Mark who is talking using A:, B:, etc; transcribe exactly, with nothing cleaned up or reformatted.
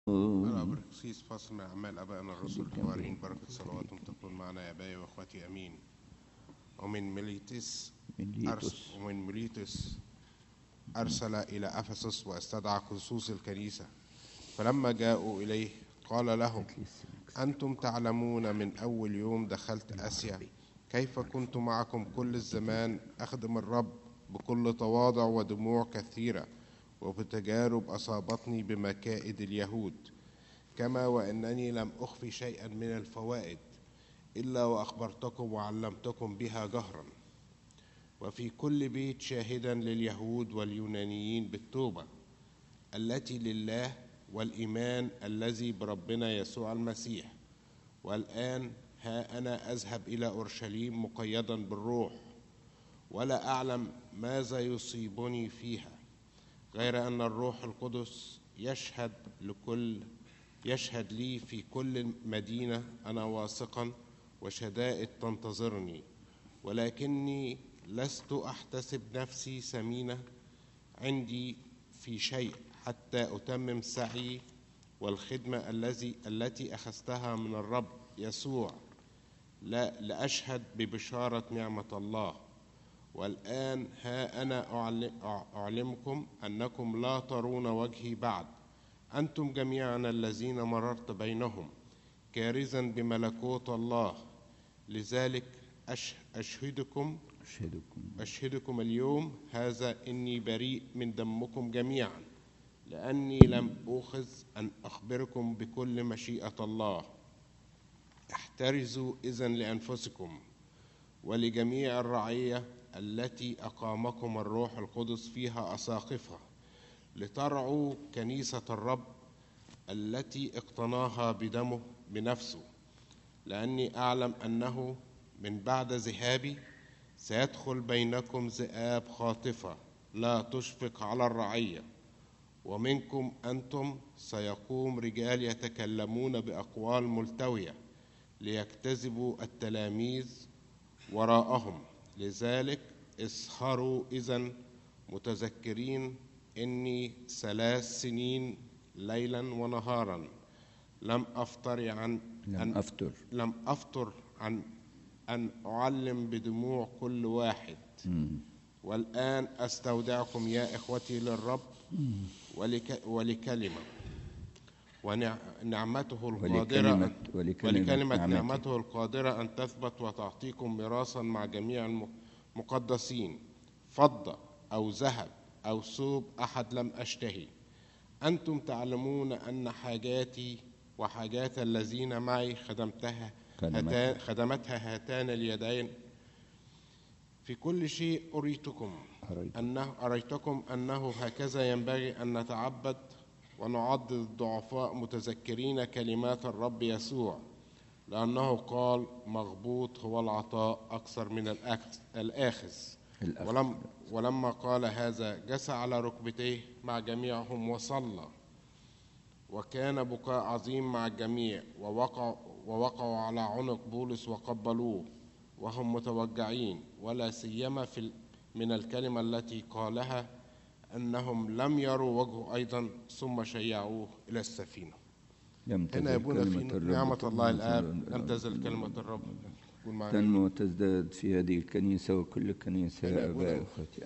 A: أنا بركسيس فاصل من أعمال أبائنا الرسل الحواريين، بركة صلواتهم تكون معنا يا أبائي وأخواتي أمين. ومن ميليتس أرس ومن ميليتس أرسل إلى أفسس واستدعى خصوص الكنيسة، فلما جاءوا إليه قال لهم: أنتم تعلمون من أول يوم دخلت آسيا كيف كنت معكم كل الزمان أخدم الرب بكل تواضع ودموع كثيرة وبتجارب أصابتني بمكائد اليهود، كما وأنني لم أخفي شيئا من الفوائد إلا وأخبرتكم وعلمتكم بها جهرا، وفي كل بيت شاهدا لليهود واليونانيين بالتوبة التي لله والإيمان الذي بربنا يسوع المسيح. والآن ها أنا أذهب إلى أورشليم مقيدا بالروح، ولا أعلم ماذا يصيبني فيها، غير أن الروح القدس يشهد لكل يشهد لي في كل مدينة أنا واثقا وشدائد تنتظرني، ولكني لست أحتسب نفسي ثمينة عندي في شيء حتى أتمم سعي والخدمة الذي التي أخذتها من الرب يسوع، لا لأشهد ببشارة نعمة الله. والآن ها أنا أعلمكم أنكم لا ترون وجهي بعد، أنتم جميعا الذين مررت بينهم كارزا بملكوت الله. لذلك أشهدكم أشهدكم أشهدكم اليوم هذا إني بريء من دمكم جميعا، لأني لم أخذ أن أخبركم بكل مشيئة الله. احترزوا إذن لأنفسكم ولجميع الرعية التي أقامكم الروح القدس فيها أساقفها، لترعوا كنيسة الرب التي اقتناها بدمه بنفسه، لأني أعلم أنه من بعد ذهابي سيدخل بينكم ذئاب خاطفة لا تشفق على الرعية، ومنكم أنتم سيقوم رجال يتكلمون بأقوال ملتوية ليجتذبوا التلاميذ وراءهم. لذلك اسهروا إذن متذكرين إني ثلاث سنين ليلا ونهارا لم أفتر عن
B: لم
A: أن
B: أفتر
A: لم أفتر عن أن أعلم بدموع كل واحد.
B: مم.
A: والآن أستودعكم يا إخوتي للرب ولك ولكلمة ونعمته القادرة
B: ولكلمة, ولكلمة,
A: ولكلمة نعمته القادرة أن تثبت وتعطيكم ميراثا مع جميع المقدسين، فضة أو ذهب أو ثوب أحد لم أشتهي. أنتم تعلمون أن حاجاتي وحاجات الذين معي خدمتها هاتان خدمتها هاتان اليدين. في كل شيء أريتكم أنه أريتكم أنه هكذا ينبغي أن نتعبد ونعضد الضعفاء متذكرين كلمات الرب يسوع، لأنه قال: مغبوط هو العطاء أكثر من الآخذ. ولم ولما قال هذا جثى على ركبتيه مع جميعهم وصلى، وكان بكاء عظيم مع الجميع، ووقعوا, ووقعوا على عنق بولس وقبلوه وهم متوجعين، ولا سيما في من الكلمة التي قالها أنهم لم يروا وجهه أيضا، ثم شيعوه إلى السفينة. هنا يبون في نعمة الله الآب لم تزل كلمة الرب
B: تنمو وتزداد في هذه الكنيسة وكل كنيسة. يا أبائي وأخواتي